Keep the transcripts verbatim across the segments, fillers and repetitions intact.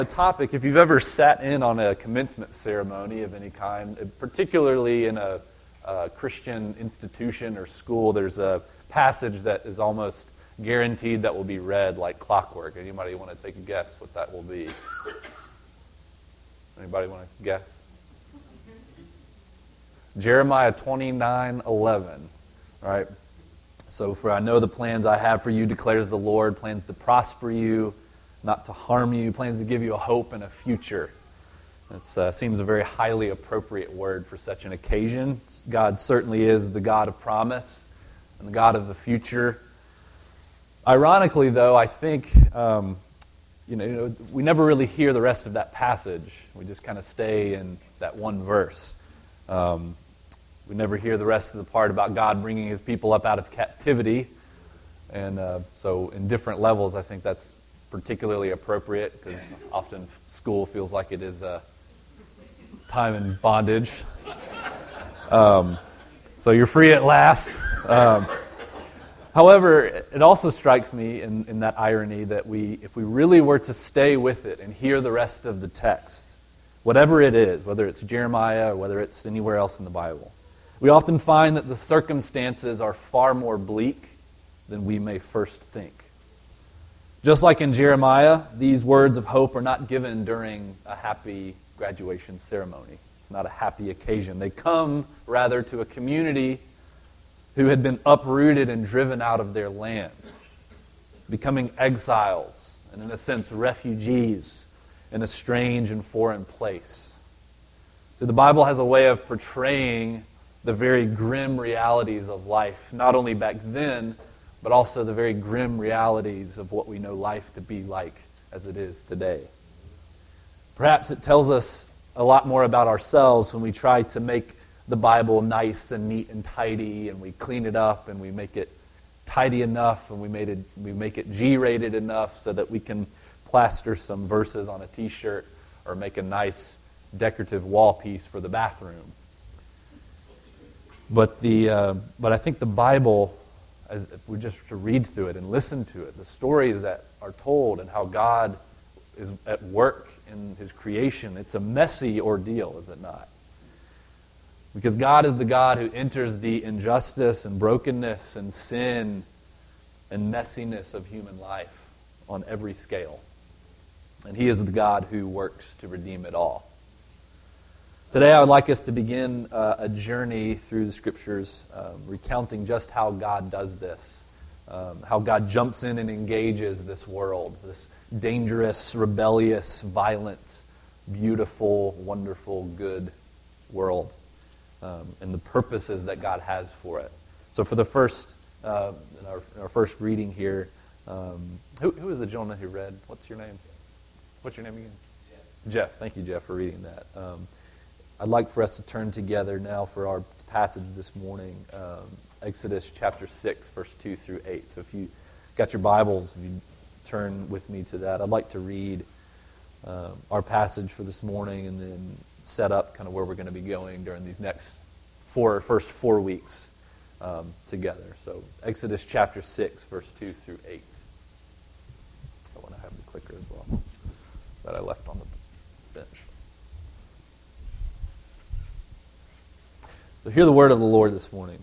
The topic, if you've ever sat in on a commencement ceremony of any kind, particularly in a, a Christian institution or school, there's a passage that is almost guaranteed that will be read like clockwork. Anybody want to take a guess what that will be? Anybody want to guess? Jeremiah twenty-nine eleven, right? So, for I know the plans I have for you, declares the Lord, plans to prosper you, not to harm you, plans to give you a hope and a future. It uh, seems a very highly appropriate word for such an occasion. God certainly is the God of promise and the God of the future. Ironically, though, I think um, you know, you know we never really hear the rest of that passage. We just kind of stay in that one verse. Um, we never hear the rest of the part about God bringing His people up out of captivity. And uh, so in different levels, I think that's particularly appropriate, because often school feels like it is a time in bondage. Um, so you're free at last. Um, however, it also strikes me in, in that irony that we, if we really were to stay with it and hear the rest of the text, whatever it is, whether it's Jeremiah or whether it's anywhere else in the Bible, we often find that the circumstances are far more bleak than we may first think. Just like in Jeremiah, these words of hope are not given during a happy graduation ceremony. It's not a happy occasion. They come, rather, to a community who had been uprooted and driven out of their land, becoming exiles and, in a sense, refugees in a strange and foreign place. So the Bible has a way of portraying the very grim realities of life, not only back then, but also the very grim realities of what we know life to be like as it is today. Perhaps it tells us a lot more about ourselves when we try to make the Bible nice and neat and tidy, and we clean it up and we make it tidy enough, and we made it we make it G-rated enough so that we can plaster some verses on a t-shirt or make a nice decorative wall piece for the bathroom. But the uh, but I think the Bible, as if we just to read through it and listen to it, the stories that are told and how God is at work in His creation, it's a messy ordeal, is it not? Because God is the God who enters the injustice and brokenness and sin and messiness of human life on every scale. And He is the God who works to redeem it all. Today I would like us to begin uh, a journey through the Scriptures, um, recounting just how God does this, um, how God jumps in and engages this world, this dangerous, rebellious, violent, beautiful, wonderful, good world, um, and the purposes that God has for it. So for the first, uh, in our, in our first reading here, um, who, who is the gentleman who read? What's your name? What's your name again? Jeff. Jeff. Thank you, Jeff, for reading that. Um, I'd like for us to turn together now for our passage this morning, um, Exodus chapter six, verse two through eight. So if you got your Bibles, if you turn with me to that, I'd like to read um, our passage for this morning and then set up kind of where we're going to be going during these next four, first four weeks um, together. So Exodus chapter six, verse two through eight. I want to have the clicker as well that I left on the bench. So hear the word of the Lord this morning.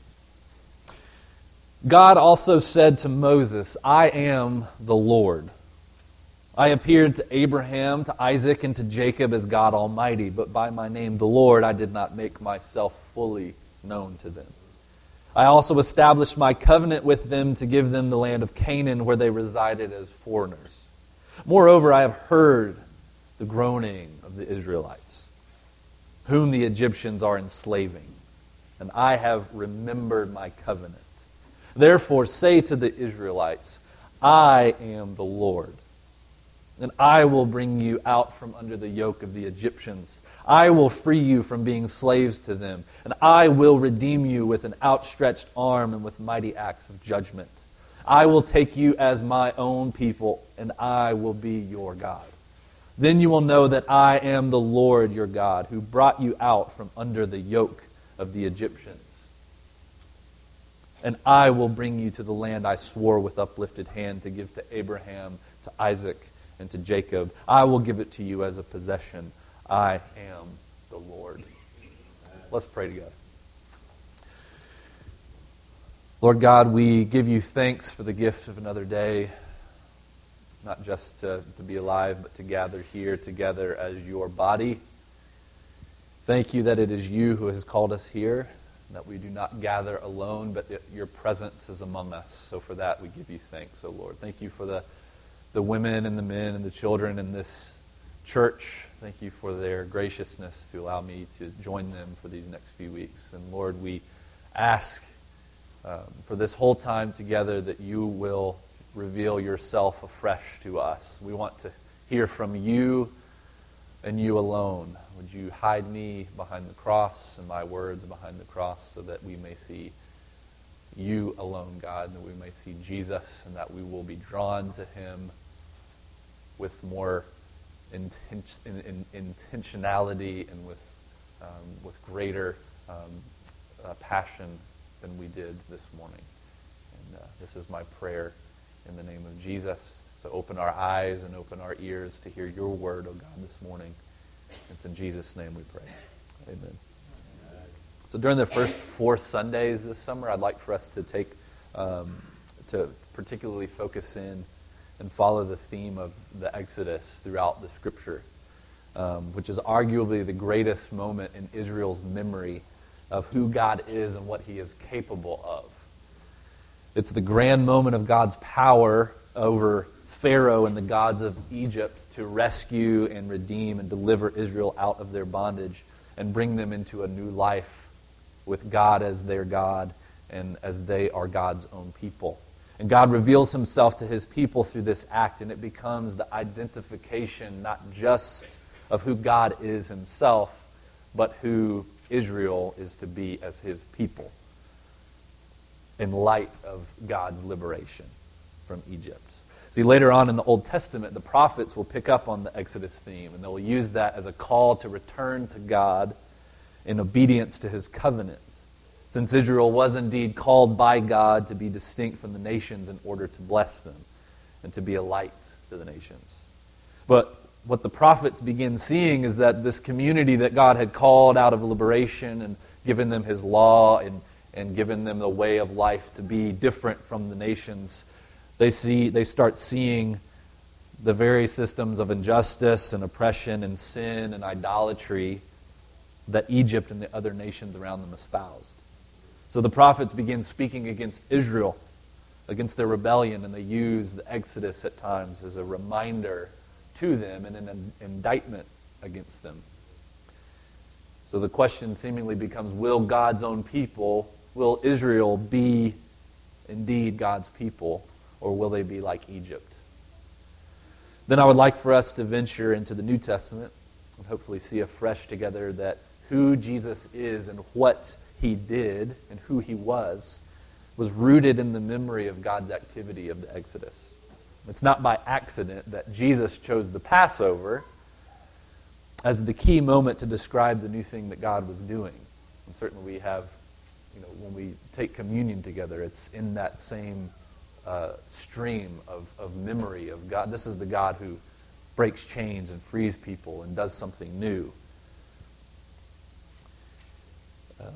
God also said to Moses, I am the Lord. I appeared to Abraham, to Isaac, and to Jacob as God Almighty, but by my name, the Lord, I did not make myself fully known to them. I also established my covenant with them to give them the land of Canaan where they resided as foreigners. Moreover, I have heard the groaning of the Israelites, whom the Egyptians are enslaving. And I have remembered my covenant. Therefore say to the Israelites, I am the Lord. And I will bring you out from under the yoke of the Egyptians. I will free you from being slaves to them. And I will redeem you with an outstretched arm and with mighty acts of judgment. I will take you as my own people, and I will be your God. Then you will know that I am the Lord your God, who brought you out from under the yoke of the Egyptians. And I will bring you to the land I swore with uplifted hand to give to Abraham, to Isaac, and to Jacob, I will give it to you as a possession. I am the Lord. Let's pray together. Lord God, we give you thanks for the gift of another day, not just to, to be alive, but to gather here together as your body. Thank you that it is you who has called us here, that we do not gather alone, but that your presence is among us. So for that, we give you thanks, O Lord. Thank you for the, the women and the men and the children in this church. Thank you for their graciousness to allow me to join them for these next few weeks. And Lord, we ask um, for this whole time together that you will reveal yourself afresh to us. We want to hear from you and you alone. Would you hide me behind the cross and my words behind the cross so that we may see you alone, God, and that we may see Jesus, and that we will be drawn to him with more inten- in, in, intentionality and with um, with greater um, uh, passion than we did this morning. And uh, this is my prayer in the name of Jesus. So open our eyes and open our ears to hear your word, oh God, this morning. It's in Jesus' name we pray. Amen. So during the first four Sundays this summer, I'd like for us to take, um, to particularly focus in and follow the theme of the Exodus throughout the Scripture, um, which is arguably the greatest moment in Israel's memory of who God is and what he is capable of. It's the grand moment of God's power over Pharaoh and the gods of Egypt to rescue and redeem and deliver Israel out of their bondage and bring them into a new life with God as their God and as they are God's own people. And God reveals himself to his people through this act, and it becomes the identification not just of who God is himself, but who Israel is to be as his people in light of God's liberation from Egypt. See, later on in the Old Testament, the prophets will pick up on the Exodus theme, and they'll use that as a call to return to God in obedience to his covenant, since Israel was indeed called by God to be distinct from the nations in order to bless them and to be a light to the nations. But what the prophets begin seeing is that this community that God had called out of liberation and given them his law and, and given them the way of life to be different from the nations, they see they start seeing the very systems of injustice and oppression and sin and idolatry that Egypt and the other nations around them espoused. So the prophets begin speaking against Israel, against their rebellion, and they use the Exodus at times as a reminder to them and an indictment against them. So the question seemingly becomes, will God's own people, will Israel be indeed God's people, or will they be like Egypt? Then I would like for us to venture into the New Testament and hopefully see afresh together that who Jesus is and what he did and who he was was rooted in the memory of God's activity of the Exodus. It's not by accident that Jesus chose the Passover as the key moment to describe the new thing that God was doing. And certainly we have, you know, when we take communion together, it's in that same uh, stream of, of memory of God. This is the God who breaks chains and frees people and does something new. Um,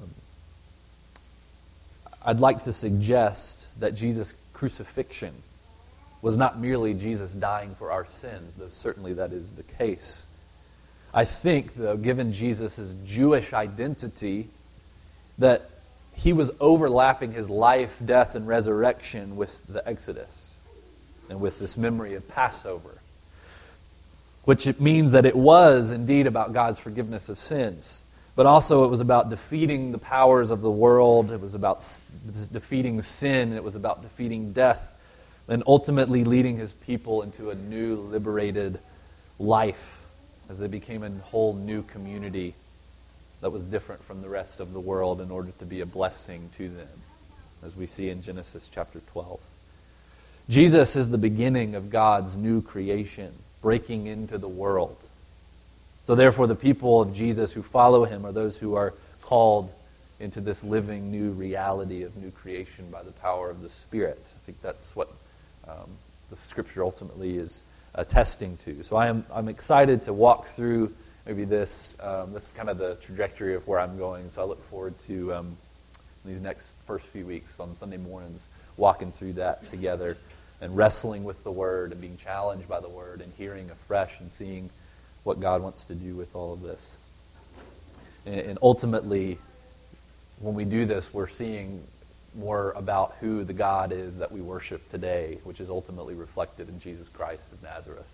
I'd like to suggest that Jesus' crucifixion was not merely Jesus dying for our sins, though certainly that is the case. I think, though, given Jesus' Jewish identity, that he was overlapping his life, death, and resurrection with the Exodus and with this memory of Passover, which it means that it was indeed about God's forgiveness of sins, but also it was about defeating the powers of the world. It was about defeating sin, and it was about defeating death, and ultimately leading his people into a new, liberated life as they became a whole new community that was different from the rest of the world in order to be a blessing to them, as we see in Genesis chapter twelve. Jesus is the beginning of God's new creation, breaking into the world. So therefore, the people of Jesus who follow him are those who are called into this living new reality of new creation by the power of the Spirit. I think that's what um, the Scripture ultimately is attesting to. So I am I'm excited to walk through maybe this. Um, this is kind of the trajectory of where I'm going. So I look forward to um, these next first few weeks on Sunday mornings, walking through that together and wrestling with the Word and being challenged by the Word and hearing afresh and seeing what God wants to do with all of this. And, and ultimately, when we do this, we're seeing more about who the God is that we worship today, which is ultimately reflected in Jesus Christ of Nazareth.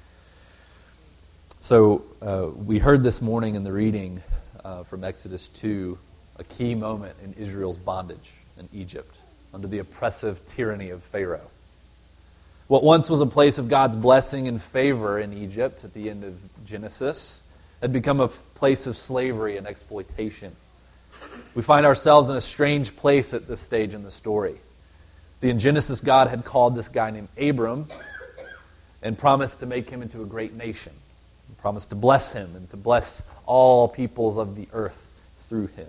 So uh, we heard this morning in the reading uh, from Exodus two, a key moment in Israel's bondage in Egypt under the oppressive tyranny of Pharaoh. What once was a place of God's blessing and favor in Egypt at the end of Genesis had become a place of slavery and exploitation. We find ourselves in a strange place at this stage in the story. See, in Genesis, God had called this guy named Abram and promised to make him into a great nation. He promised to bless him and to bless all peoples of the earth through him.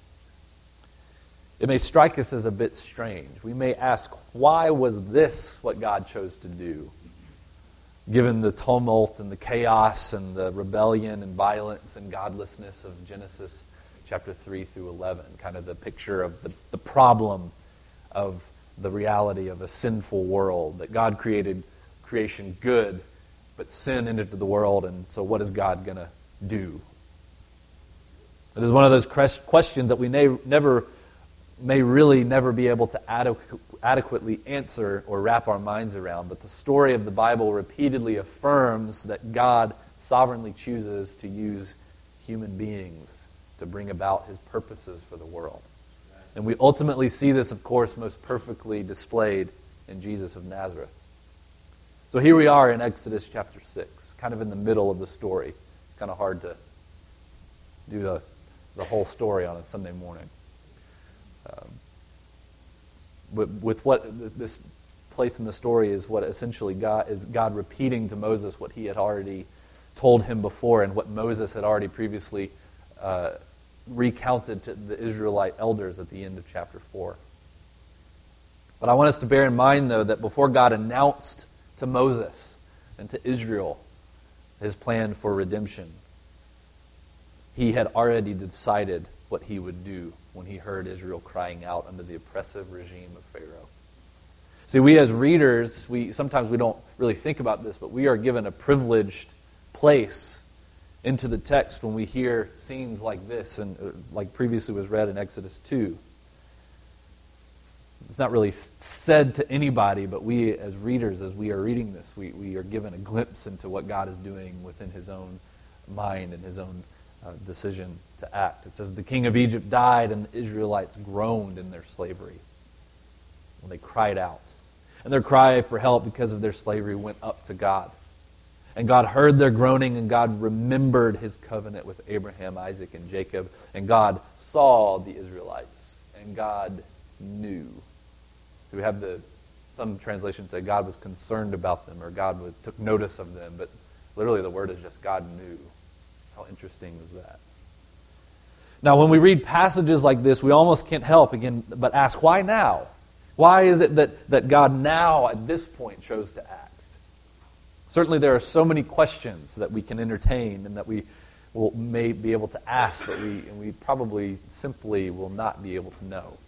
It may strike us as a bit strange. We may ask, why was this what God chose to do? Given the tumult and the chaos and the rebellion and violence and godlessness of Genesis chapter three through eleven, kind of the picture of the, the problem of the reality of a sinful world, that God created creation good, but sin entered the world, and so what is God going to do? It is one of those questions that we may never, may really never be able to adequ- adequately answer or wrap our minds around, but the story of the Bible repeatedly affirms that God sovereignly chooses to use human beings to bring about his purposes for the world. And we ultimately see this, of course, most perfectly displayed in Jesus of Nazareth. So here we are in Exodus chapter six, kind of in the middle of the story. It's kind of hard to do the, the whole story on a Sunday morning. Um, with, with what this place in the story is what essentially God is God repeating to Moses what he had already told him before and what Moses had already previously uh, recounted to the Israelite elders at the end of chapter four. But I want us to bear in mind, though, that before God announced to Moses and to Israel his plan for redemption, he had already decided what he would do when he heard Israel crying out under the oppressive regime of Pharaoh. See, we as readers, we sometimes we don't really think about this, but we are given a privileged place into the text when we hear scenes like this, and uh, like previously was read in Exodus two. It's not really said to anybody, but we as readers, as we are reading this, we, we are given a glimpse into what God is doing within his own mind and his own uh, decision to act. It says, the king of Egypt died, and the Israelites groaned in their slavery when they cried out. And their cry for help because of their slavery went up to God. And God heard their groaning, and God remembered his covenant with Abraham, Isaac, and Jacob. And God saw the Israelites, and God knew. So we have the, some translations say God was concerned about them, or God was, took notice of them. But literally the word is just God knew. How interesting is that? Now, when we read passages like this, we almost can't help, again, but ask, why now? Why is it that, that God now, at this point, chose to act? Certainly there are so many questions that we can entertain and that we will, may be able to ask, but we, and we probably simply will not be able to know.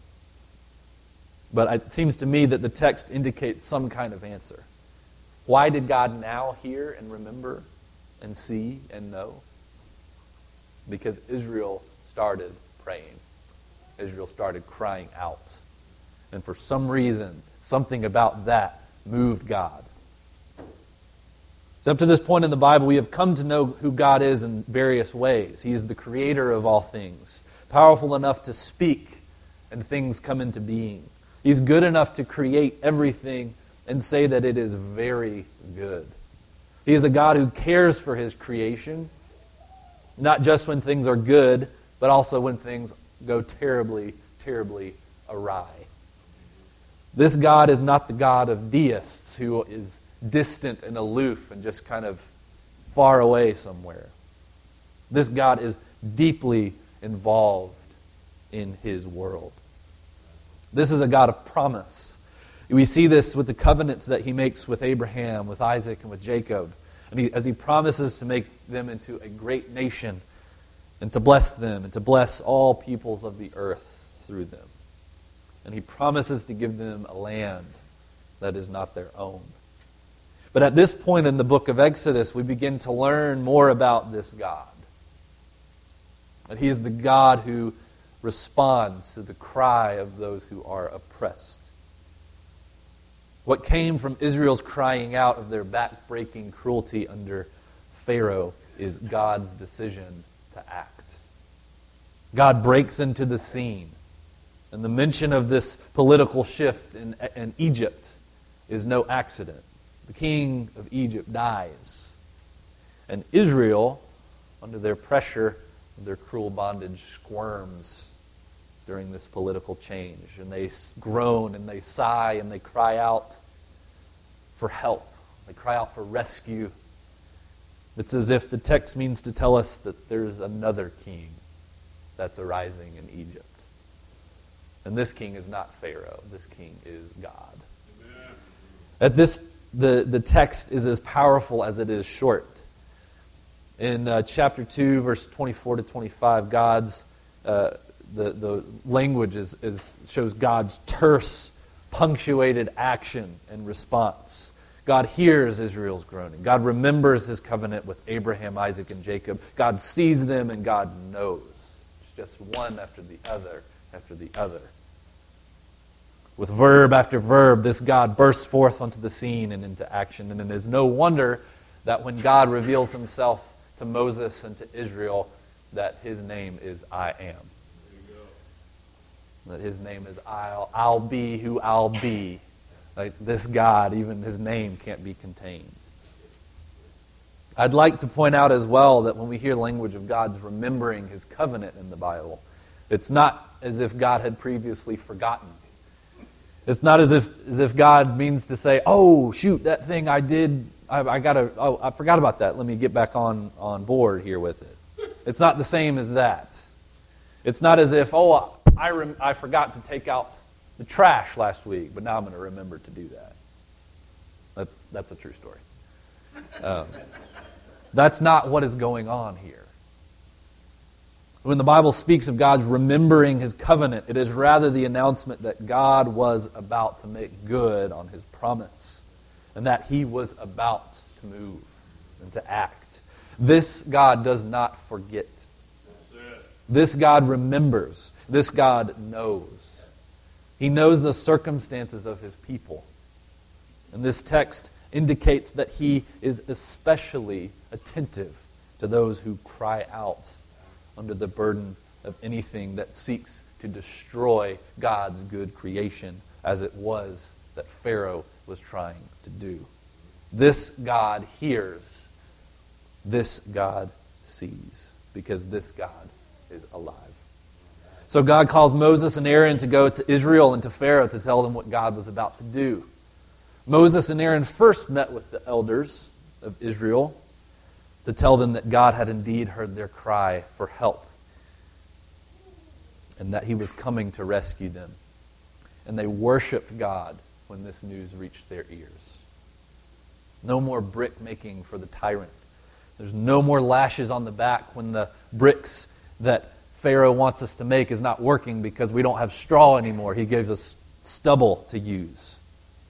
But it seems to me that the text indicates some kind of answer. Why did God now hear and remember and see and know? Because Israel started praying. Israel started crying out. And for some reason, something about that moved God. So up to this point in the Bible, we have come to know who God is in various ways. He is the creator of all things, powerful enough to speak and things come into being. He's good enough to create everything and say that it is very good. He is a God who cares for his creation, not just when things are good, but also when things go terribly, terribly awry. This God is not the God of deists who is distant and aloof and just kind of far away somewhere. This God is deeply involved in his world. This is a God of promise. We see this with the covenants that he makes with Abraham, with Isaac, and with Jacob. And he, as he promises to make them into a great nation and to bless them and to bless all peoples of the earth through them. And he promises to give them a land that is not their own. But at this point in the book of Exodus, we begin to learn more about this God. That he is the God who responds to the cry of those who are oppressed. What came from Israel's crying out of their back-breaking cruelty under Pharaoh is God's decision to act. God breaks into the scene. And the mention of this political shift in, in Egypt is no accident. The king of Egypt dies. And Israel, under their pressure of their cruel bondage, squirms during this political change. And they groan and they sigh and they cry out for help. They cry out for rescue. It's as if the text means to tell us that there's another king that's arising in Egypt. And this king is not Pharaoh. This king is God. Amen. At this, the, the text is as powerful as it is short. In uh, chapter two, verse twenty-four to twenty-five, God's uh, the, the language is, is shows God's terse, punctuated action and response. God hears Israel's groaning. God remembers his covenant with Abraham, Isaac, and Jacob. God sees them and God knows. It's just one after the other after the other. With verb after verb, this God bursts forth onto the scene and into action. And it is no wonder that when God reveals himself to Moses and to Israel, that his name is I am. That his name is I'll, I'll be who I'll be. Like this God, even his name can't be contained. I'd like to point out as well that when we hear language of God's remembering his covenant in the Bible, it's not as if God had previously forgotten. It's not as if as if God means to say, oh, shoot, that thing I did, I, I gotta, oh, I forgot about that. Let me get back on, on board here with it. It's not the same as that. It's not as if, oh, I, rem- I forgot to take out the trash last week, but now I'm going to remember to do that. that that's a true story. Um, that's not what is going on here. When the Bible speaks of God's remembering his covenant, it is rather the announcement that God was about to make good on his promise and that he was about to move and to act. This God does not forget. This God remembers. This God knows. He knows the circumstances of his people. And this text indicates that he is especially attentive to those who cry out under the burden of anything that seeks to destroy God's good creation, as it was that Pharaoh was trying to do. This God hears. This God sees, because this God is alive. So God calls Moses and Aaron to go to Israel and to Pharaoh to tell them what God was about to do. Moses and Aaron first met with the elders of Israel to tell them that God had indeed heard their cry for help and that he was coming to rescue them. And they worshiped God when this news reached their ears. No more brick making for the tyrant. There's no more lashes on the back when the bricks that Pharaoh wants us to make is not working because we don't have straw anymore. He gives us stubble to use.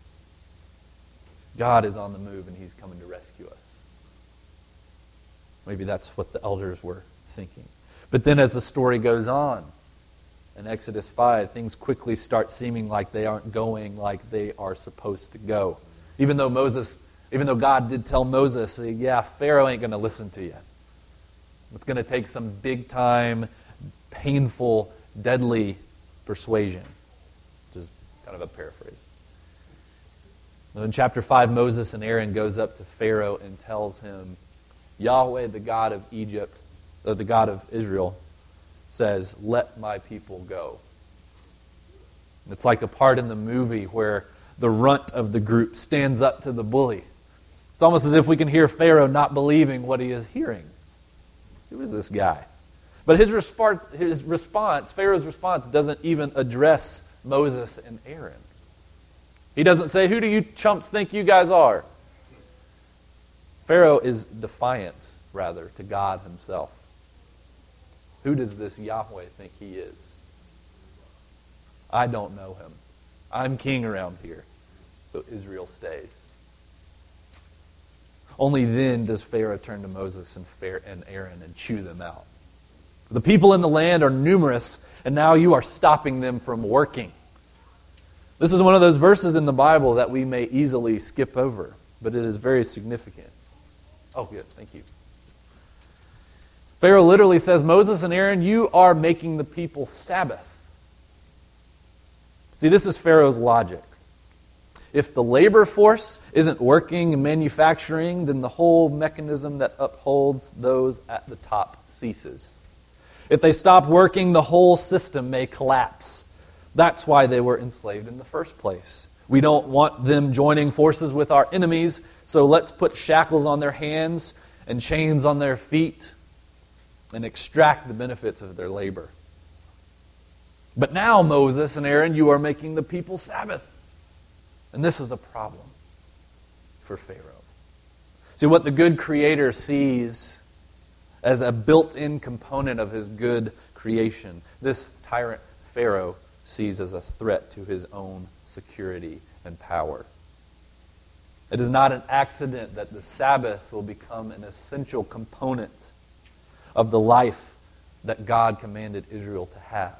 God is on the move and he's coming to rescue us. Maybe that's what the elders were thinking. But then as the story goes on, in Exodus five, things quickly start seeming like they aren't going like they are supposed to go. Even though Moses, even though God did tell Moses, yeah, Pharaoh ain't going to listen to you. It's going to take some big time, painful, deadly persuasion. Which is kind of a paraphrase. In chapter five, Moses and Aaron goes up to Pharaoh and tells him, Yahweh, the God of Egypt, or the God of Israel, says, let my people go. It's like a part in the movie where the runt of the group stands up to the bully. It's almost as if we can hear Pharaoh not believing what he is hearing. Who is this guy? But his response, his response, Pharaoh's response, doesn't even address Moses and Aaron. He doesn't say, who do you chumps think you guys are? Pharaoh is defiant, rather, to God himself. Who does this Yahweh think he is? I don't know him. I'm king around here. So Israel stays. Only then does Pharaoh turn to Moses and Aaron and chew them out. The people in the land are numerous, and now you are stopping them from working. This is one of those verses in the Bible that we may easily skip over, but it is very significant. Oh, good. Thank you. Pharaoh literally says, Moses and Aaron, you are making the people Sabbath. See, this is Pharaoh's logic. If the labor force isn't working and manufacturing, then the whole mechanism that upholds those at the top ceases. If they stop working, the whole system may collapse. That's why they were enslaved in the first place. We don't want them joining forces with our enemies, so let's put shackles on their hands and chains on their feet and extract the benefits of their labor. But now, Moses and Aaron, you are making the people Sabbath. And this was a problem for Pharaoh. See, what the good Creator sees as a built-in component of his good creation, this tyrant Pharaoh sees as a threat to his own security and power. It is not an accident that the Sabbath will become an essential component of the life that God commanded Israel to have.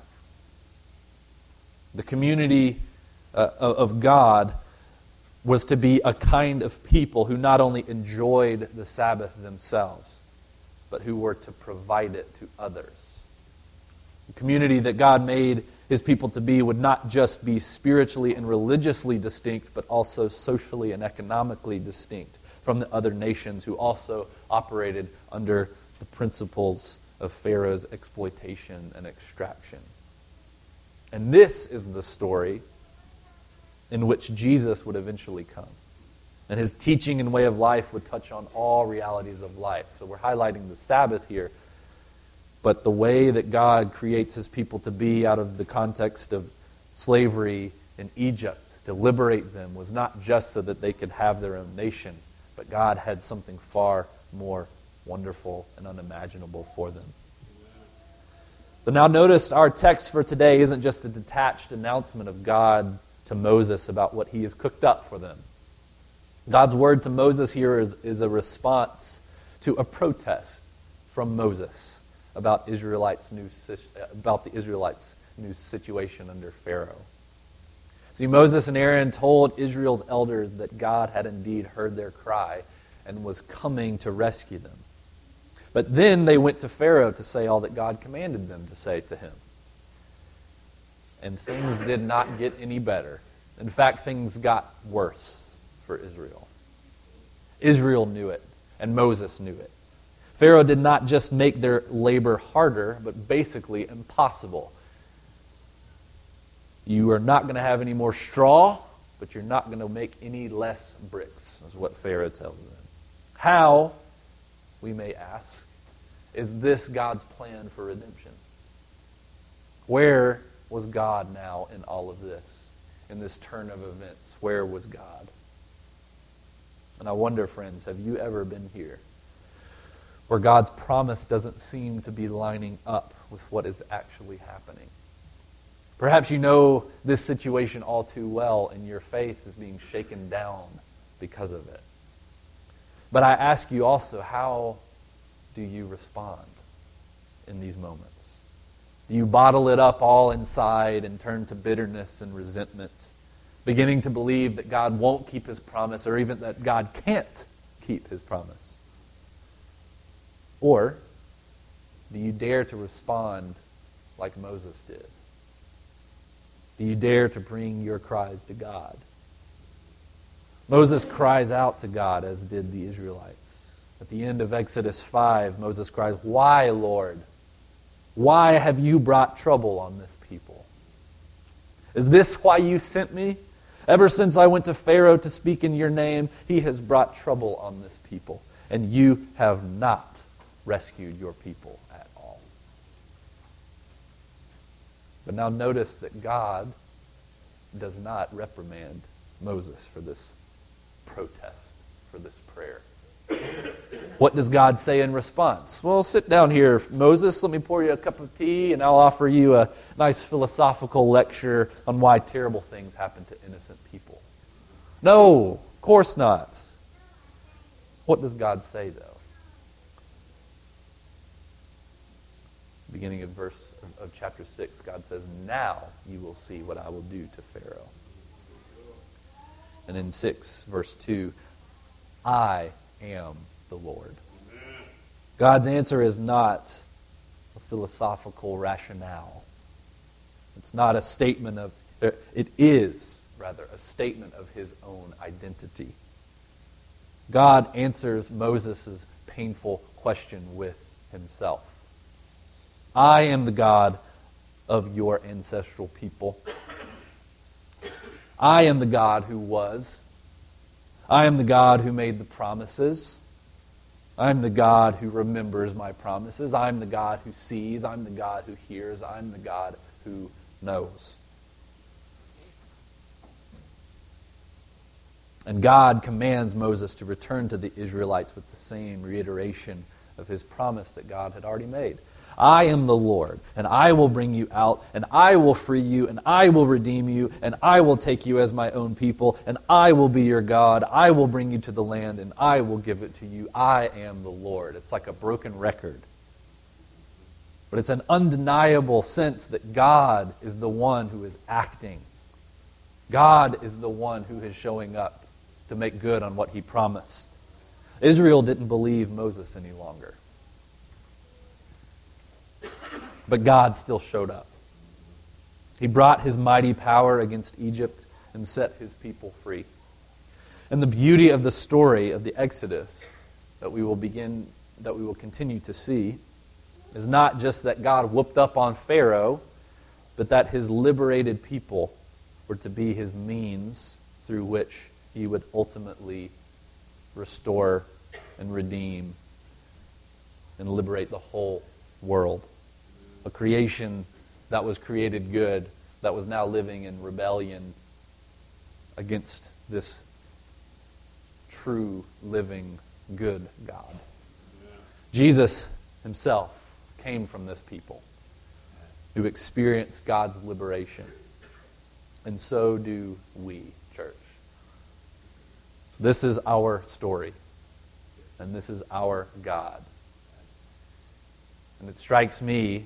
The community uh, of God was to be a kind of people who not only enjoyed the Sabbath themselves, but who were to provide it to others. The community that God made his people to be would not just be spiritually and religiously distinct, but also socially and economically distinct from the other nations who also operated under the principles of Pharaoh's exploitation and extraction. And this is the story in which Jesus would eventually come. And his teaching and way of life would touch on all realities of life. So we're highlighting the Sabbath here, but the way that God creates his people to be out of the context of slavery in Egypt, to liberate them, was not just so that they could have their own nation, but God had something far more wonderful and unimaginable for them. So now notice our text for today isn't just a detached announcement of God to Moses about what he has cooked up for them. God's word to Moses here is, is a response to a protest from Moses about Israelites' new about the Israelites' new situation under Pharaoh. See, Moses and Aaron told Israel's elders that God had indeed heard their cry and was coming to rescue them. But then they went to Pharaoh to say all that God commanded them to say to him. And things did not get any better. In fact, things got worse for Israel. Israel knew it, and Moses knew it. Pharaoh did not just make their labor harder, but basically impossible. You are not going to have any more straw, but you're not going to make any less bricks, is what Pharaoh tells them. How, we may ask, is this God's plan for redemption? Where was God now in all of this? In this turn of events, where was God? And I wonder, friends, have you ever been here where God's promise doesn't seem to be lining up with what is actually happening? Perhaps you know this situation all too well, and your faith is being shaken down because of it. But I ask you also, how do you respond in these moments? Do you bottle it up all inside and turn to bitterness and resentment, beginning to believe that God won't keep his promise, or even that God can't keep his promise? Or do you dare to respond like Moses did? Do you dare to bring your cries to God? Moses cries out to God, as did the Israelites. At the end of Exodus five, Moses cries, "Why, Lord? Why have you brought trouble on this people? Is this why you sent me? Ever since I went to Pharaoh to speak in your name, he has brought trouble on this people, and you have not rescued your people at all." But now notice that God does not reprimand Moses for this protest, for this prayer. What does God say in response? Well, sit down here, Moses. Let me pour you a cup of tea, and I'll offer you a nice philosophical lecture on why terrible things happen to innocent people. No, of course not. What does God say, though? Beginning of verse of chapter six, God says, "Now you will see what I will do to Pharaoh." And in six, verse two, "I am the Lord." God's answer is not a philosophical rationale. It's not a statement of, it is, rather, a statement of his own identity. God answers Moses' painful question with himself. I am the God of your ancestral people. I am the God who was. I am the God who made the promises. I am the God who remembers my promises. I am the God who sees. I'm the God who hears. I'm the God who knows. And God commands Moses to return to the Israelites with the same reiteration of his promise that God had already made. I am the Lord, and I will bring you out, and I will free you, and I will redeem you, and I will take you as my own people, and I will be your God. I will bring you to the land, and I will give it to you. I am the Lord. It's like a broken record. But it's an undeniable sense that God is the one who is acting. God is the one who is showing up to make good on what he promised. Israel didn't believe Moses any longer. But God still showed up. He brought his mighty power against Egypt and set his people free. And the beauty of the story of the Exodus that we will begin, that we will continue to see, is not just that God whooped up on Pharaoh, but that his liberated people were to be his means through which he would ultimately restore and redeem and liberate the whole world. A creation that was created good, that was now living in rebellion against this true, living, good God. Yeah. Jesus himself came from this people who experienced God's liberation. And so do we, church. This is our story. And this is our God. And it strikes me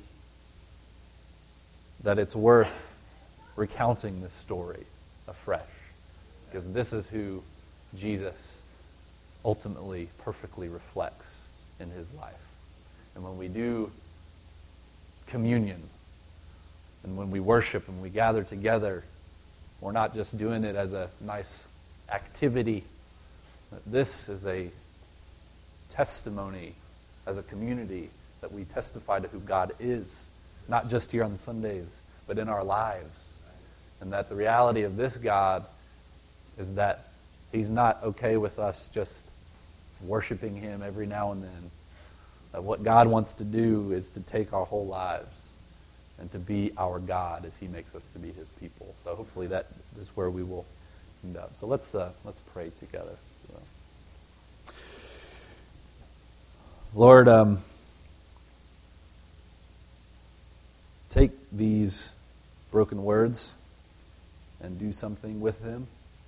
that it's worth recounting this story afresh. Because this is who Jesus ultimately perfectly reflects in his life. And when we do communion, and when we worship and we gather together, we're not just doing it as a nice activity. This is a testimony as a community that we testify to who God is. Not just here on Sundays, but in our lives. And that the reality of this God is that he's not okay with us just worshiping him every now and then. That what God wants to do is to take our whole lives and to be our God as he makes us to be his people. So hopefully that is where we will end up. So let's uh, let's pray together. Lord, um, take these broken words and do something with them.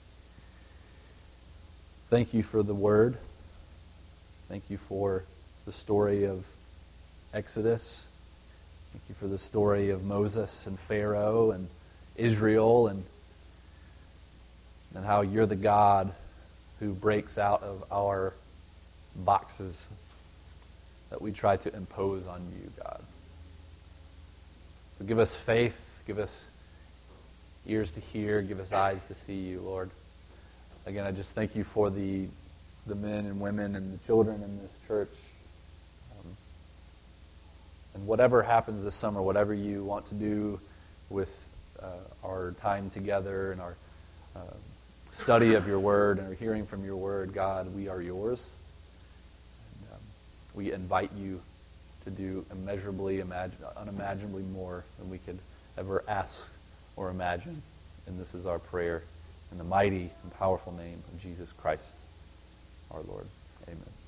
Thank you for the word. Thank you for the story of Exodus. Thank you for the story of Moses and Pharaoh and Israel and, and how you're the God who breaks out of our boxes that we try to impose on you, God. So give us faith, give us ears to hear, give us eyes to see you, Lord. Again, I just thank you for the the men and women and the children in this church. Um, and whatever happens this summer, whatever you want to do with uh, our time together and our uh, study of your word and our hearing from your word, God, we are yours. And, um, we invite you to do immeasurably, imagine, unimaginably more than we could ever ask or imagine. And this is our prayer in the mighty and powerful name of Jesus Christ, our Lord. Amen.